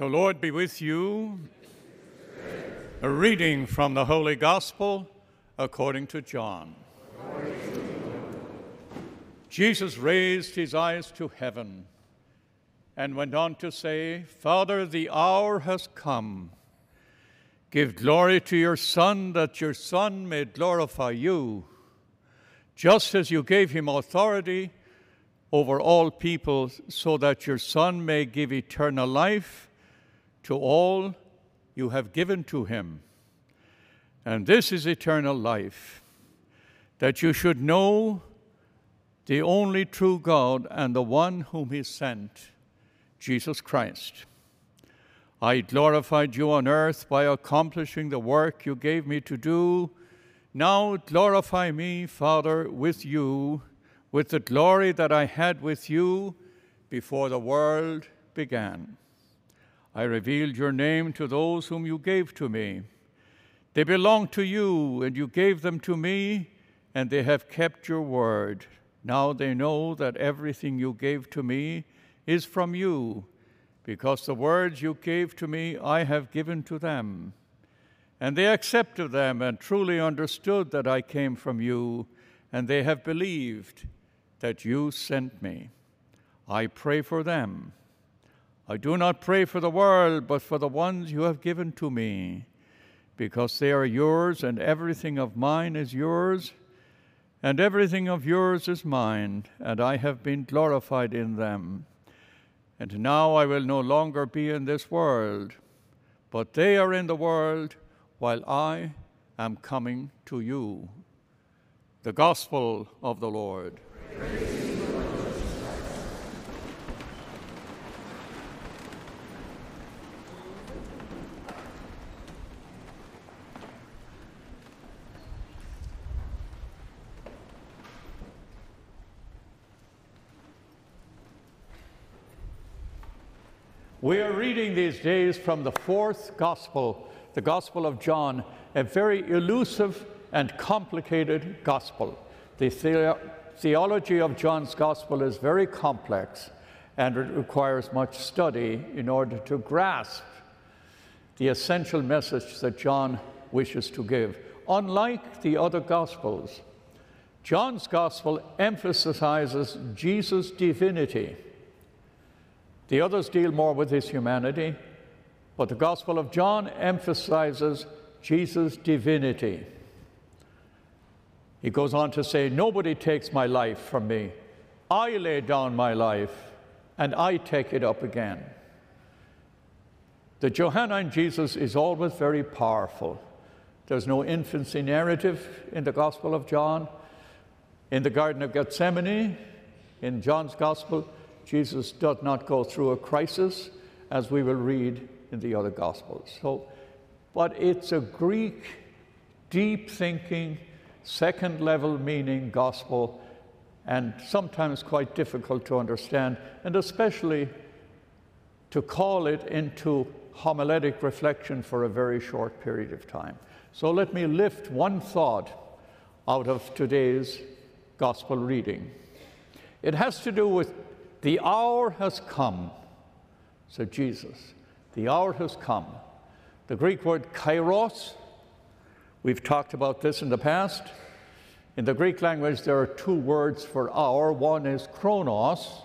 The Lord be with you. A reading from the Holy Gospel according to John. Jesus raised his eyes to heaven and went on to say, Father, the hour has come. Give glory to your Son, that your Son may glorify you, just as you gave him authority over all people, so that your Son may give eternal life to all you have given to him. And this is eternal life, that you should know the only true God and the one whom he sent, Jesus Christ. I glorified you on earth by accomplishing the work you gave me to do. Now glorify me, Father, with you, with the glory that I had with you before the world began. I revealed your name to those whom you gave to me. They belong to you, and you gave them to me, and they have kept your word. Now they know that everything you gave to me is from you, because the words you gave to me I have given to them. And they accepted them and truly understood that I came from you, and they have believed that you sent me. I pray for them. I do not pray for the world, but for the ones you have given to me, because they are yours, and everything of mine is yours, and everything of yours is mine, and I have been glorified in them. And now I will no longer be in this world, but they are in the world, while I am coming to you. The Gospel of the Lord. We are reading these days from the fourth Gospel, the Gospel of John, a very elusive and complicated Gospel. The theology of John's Gospel is very complex, and it requires much study in order to grasp the essential message that John wishes to give. Unlike the other Gospels, John's Gospel emphasizes Jesus' divinity. The others deal more with his humanity, but the Gospel of John emphasizes Jesus' divinity. He goes on to say, nobody takes my life from me. I lay down my life, and I take it up again. The Johannine Jesus is always very powerful. There's no infancy narrative in the Gospel of John. In the Garden of Gethsemane, in John's Gospel, Jesus does not go through a crisis, as we will read in the other Gospels. But it's a Greek, deep-thinking, second-level meaning gospel, and sometimes quite difficult to understand, and especially to call it into homiletic reflection for a very short period of time. So let me lift one thought out of today's gospel reading. It has to do with the hour has come, said Jesus. The hour has come. The Greek word kairos, we've talked about this in the past. In the Greek language, there are two words for hour. One is chronos,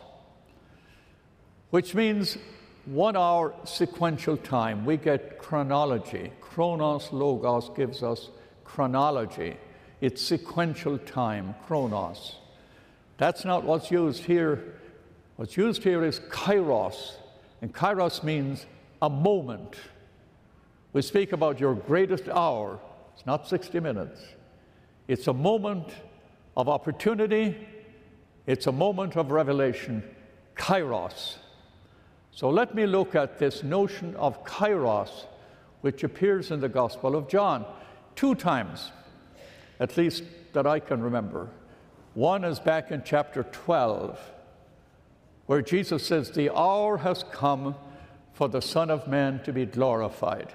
which means 1 hour sequential time. We get chronology. Chronos, logos gives us chronology. It's sequential time, chronos. That's not what's used here. What's used here is kairos, and kairos means a moment. We speak about your greatest hour. It's not 60 minutes. It's a moment of opportunity. It's a moment of revelation, kairos. So let me look at this notion of kairos, which appears in the Gospel of John 2 times, at least that I can remember. One is back in chapter 12, where Jesus says, the hour has come for the Son of Man to be glorified.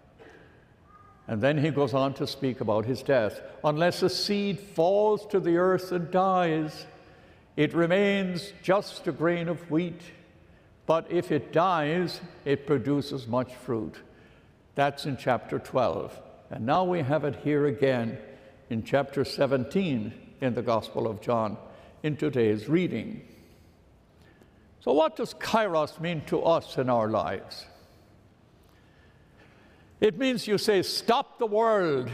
And then he goes on to speak about his death. Unless a seed falls to the earth and dies, it remains just a grain of wheat. but if it dies, it produces much fruit. That's in chapter 12. And now we have it here again in chapter 17 in the Gospel of John in today's reading. So what does kairos mean to us in our lives? It means you say, stop the world.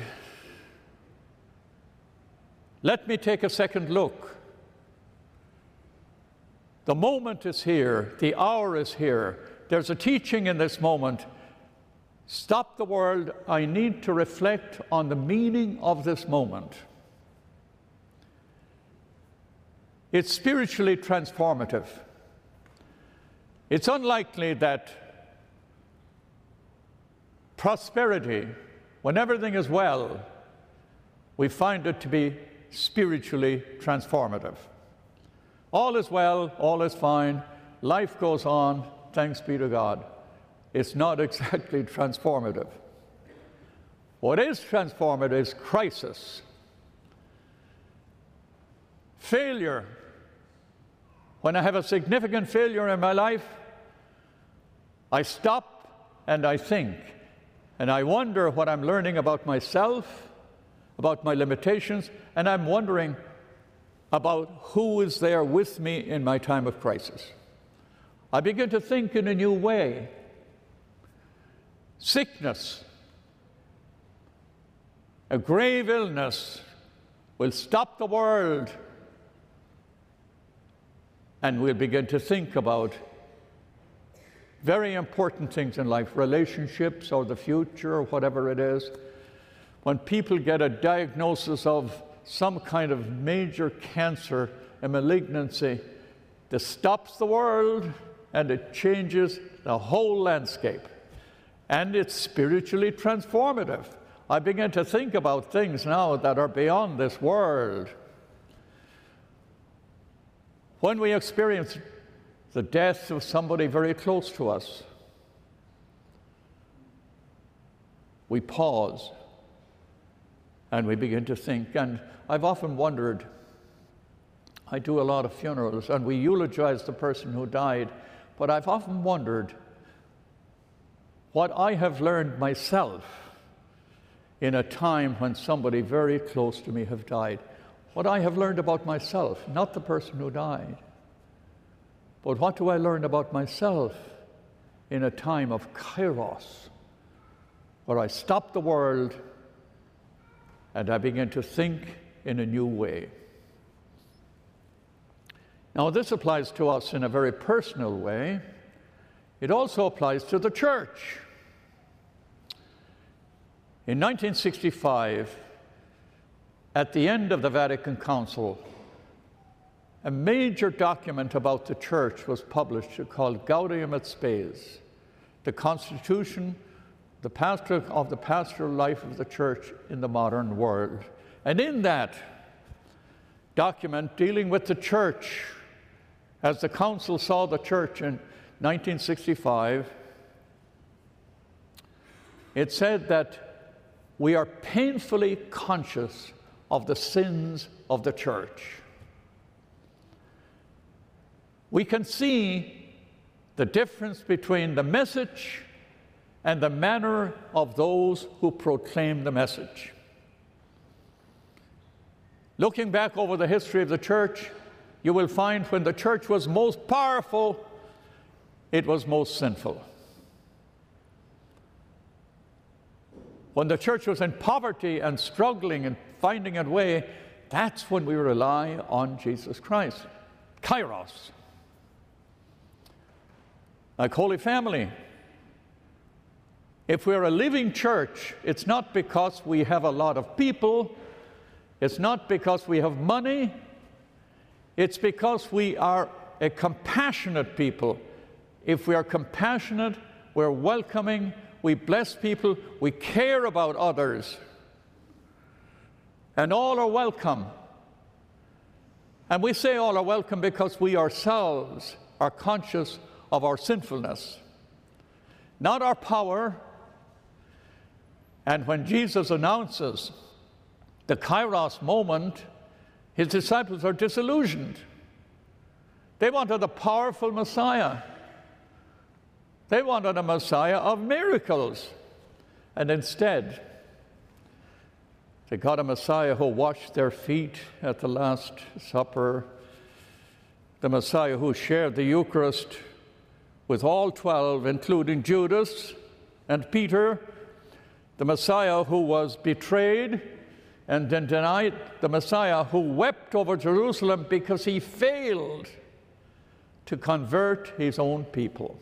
Let me take a second look. The moment is here. The hour is here. There's a teaching in this moment. Stop the world. I need to reflect on the meaning of this moment. It's spiritually transformative. It's unlikely that prosperity, when everything is well, we find it to be spiritually transformative. All is well, all is fine, life goes on, thanks be to God. It's not exactly transformative. What is transformative is crisis, failure. When I have a significant failure in my life, I stop and I think, and I wonder what I'm learning about myself, about my limitations, and I'm wondering about who is there with me in my time of crisis. I begin to think in a new way. Sickness, a grave illness will stop the world, and we'll begin to think about very important things in life, relationships or the future or whatever it is. When people get a diagnosis of some kind of major cancer, a malignancy, this stops the world and it changes the whole landscape. And it's spiritually transformative. I begin to think about things now that are beyond this world. When we experience the death of somebody very close to us, we pause and we begin to think. And I've often wondered, I do a lot of funerals and we eulogize the person who died, but I've often wondered what I have learned myself in a time when somebody very close to me have died. What I have learned about myself, not the person who died, but what do I learn about myself in a time of kairos, where I stop the world and I begin to think in a new way. Now, this applies to us in a very personal way. It also applies to the church. In 1965, at the end of the Vatican Council, a major document about the church was published called Gaudium et Spes, the constitution of the pastoral life of the church in the modern world. And in that document dealing with the church, as the council saw the church in 1965, it said that we are painfully conscious of the sins of the church. We can see the difference between the message and the manner of those who proclaim the message. Looking back over the history of the church, you will find when the church was most powerful, it was most sinful. When the church was in poverty and struggling and finding a way, that's when we rely on Jesus Christ. Kairos. Like Holy Family. If we're a living church, it's not because we have a lot of people, it's not because we have money, it's because we are a compassionate people. If we are compassionate, we're welcoming, we bless people, we care about others, and all are welcome. And we say all are welcome because we ourselves are conscious of our sinfulness, not our power. And when Jesus announces the Kairos moment, his disciples are disillusioned. They wanted a powerful Messiah. They wanted a Messiah of miracles. And instead, they got a Messiah who washed their feet at the Last Supper, the Messiah who shared the Eucharist with all 12, including Judas and Peter, the Messiah who was betrayed and then denied, the Messiah who wept over Jerusalem because he failed to convert his own people.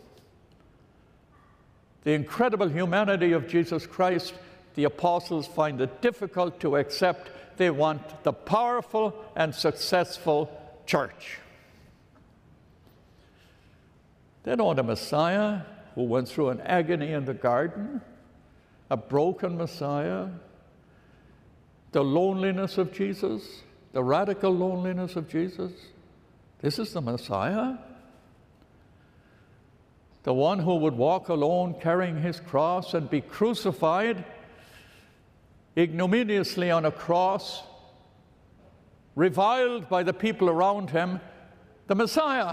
The incredible humanity of Jesus Christ, the apostles find it difficult to accept. They want the powerful and successful church. They don't want a Messiah who went through an agony in the garden, a broken Messiah, the loneliness of Jesus, the radical loneliness of Jesus. This is the Messiah? The one who would walk alone carrying his cross and be crucified ignominiously on a cross, reviled by the people around him, the Messiah.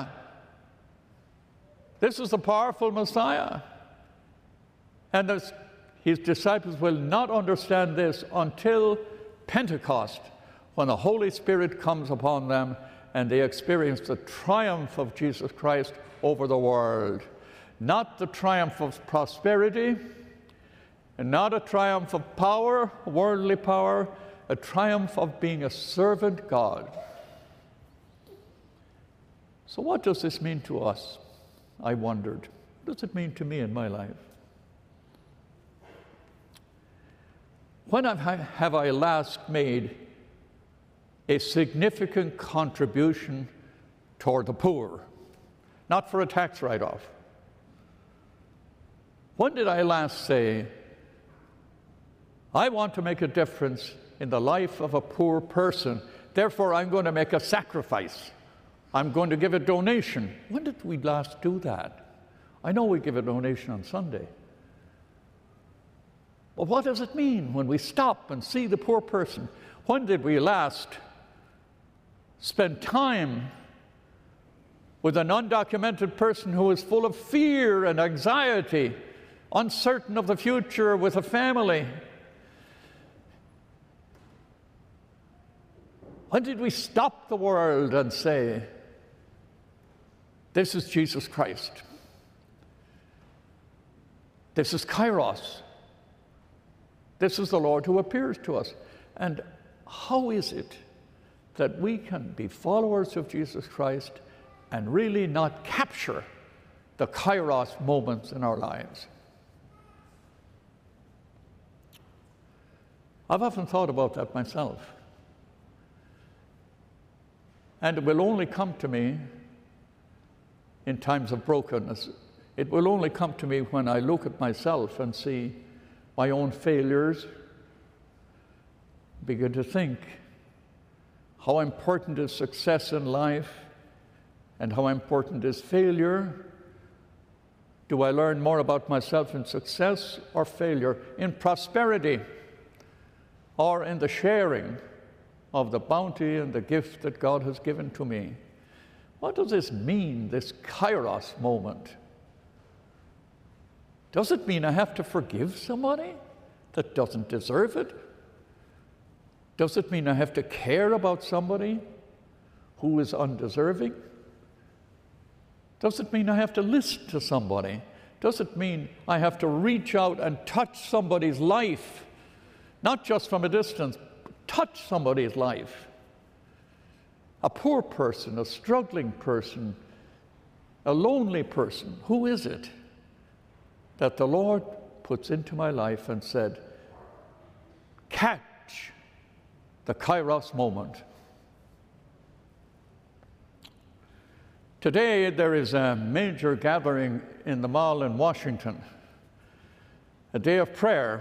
This is the powerful Messiah. And his disciples will not understand this until Pentecost, when the Holy Spirit comes upon them and they experience the triumph of Jesus Christ over the world. Not the triumph of prosperity, and not a triumph of power, worldly power, a triumph of being a servant God. So what does this mean to us? I wondered. What does it mean to me in my life? When have I last made a significant contribution toward the poor? Not for a tax write-off. When did I last say, I want to make a difference in the life of a poor person, therefore I'm going to make a sacrifice. I'm going to give a donation. When did we last do that? I know we give a donation on Sunday. But what does it mean when we stop and see the poor person? When did we last spend time with an undocumented person who is full of fear and anxiety, uncertain of the future, with a family? When did we stop the world and say, this is Jesus Christ? This is Kairos. This is the Lord who appears to us. And how is it that we can be followers of Jesus Christ and really not capture the Kairos moments in our lives? I've often thought about that myself. And it will only come to me in times of brokenness. It will only come to me when I look at myself and see my own failures, begin to think how important is success in life and how important is failure. Do I learn more about myself in success or failure, in prosperity or in the sharing of the bounty and the gift that God has given to me? What does this mean, this Kairos moment? Does it mean I have to forgive somebody that doesn't deserve it? Does it mean I have to care about somebody who is undeserving? Does it mean I have to listen to somebody? Does it mean I have to reach out and touch somebody's life, not just from a distance, but touch somebody's life? A poor person, a struggling person, a lonely person, who is it that the Lord puts into my life and said, catch the Kairos moment? Today there is a major gathering in the mall in Washington, a day of prayer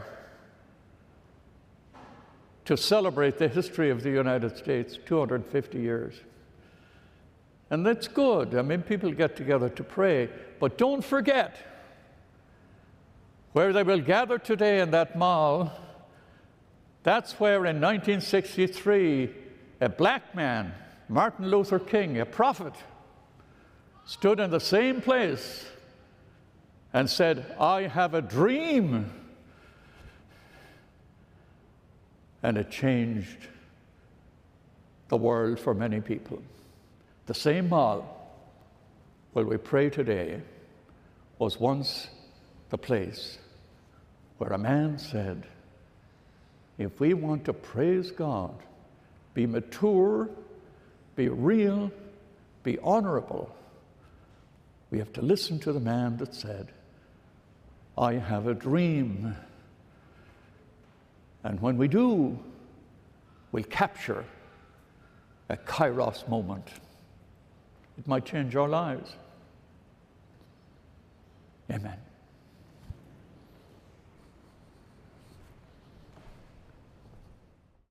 to celebrate the history of the United States, 250 years. And that's good. I mean, people get together to pray, but don't forget, where they will gather today in that mall, that's where in 1963, a black man, Martin Luther King, a prophet, stood in the same place and said, I have a dream. And it changed the world for many people. The same mall where we pray today was once the place where a man said, if we want to praise God, be mature, be real, be honorable, we have to listen to the man that said, I have a dream. And when we do, we'll capture a kairos moment. It might change our lives. Amen.